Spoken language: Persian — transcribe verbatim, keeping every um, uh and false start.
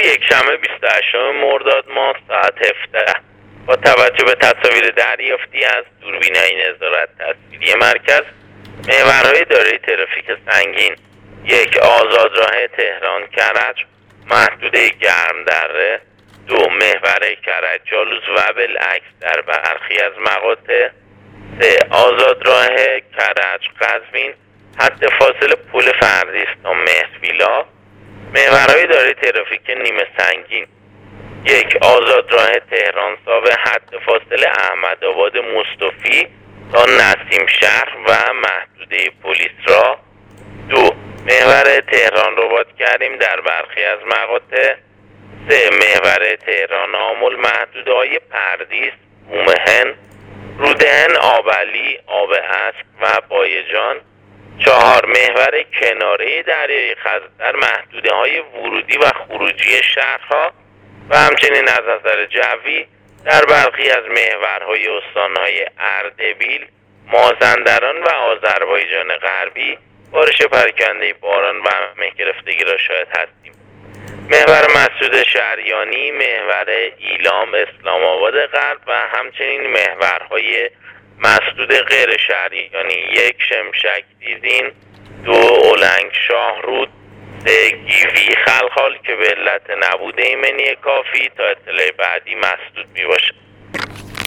یکشنبه بیست و هشتم مرداد ماه ساعت هفده با توجه به تصاویر دریافتی از دوربین‌های نظارت تصویری مرکز، محورهای دارای ترافیک سنگین: یک، آزاد راه تهران کرج محدوده گرم دره. دو، محور کرج جالوس و بالعکس در برخی از مقاطع. سه، آزاد راه کرج قزوین حد فاصله پل فردیس تا مهرویلا. محورهای دارای ترافیک نیمه سنگین: یک، آزاد راه تهران ساوه حد فاصله احمدآباد مصطفی تا نسیم شهر و محدوده پلیس راه. دو، محور تهران رباط کریم در برخی از مقاطع. سه، محور تهران آمل محدوده های پردیس، بومهن، رودهن، آبعلی، آب اسب و بایجان. چهار، محور کناره دریای خزر در محدوده های ورودی و خروجی شهرها و همچنین از نظر جوی در برخی از محورهای استانهای اردبیل، مازندران و آذربایجان غربی بارش پراکنده باران و مه گرفتگی را شاهد هستیم. محور مسعود شهریانی، محور ایلام اسلام آباد غرب و همچنین محورهای مسدود غیر شهریانی: یک، شمشک دیزین. دو، اولنگ شاهرود. سه، گیوی خلخال که به علت نبوده ایمنی کافی تا اطلاع بعدی مسدود می باشد.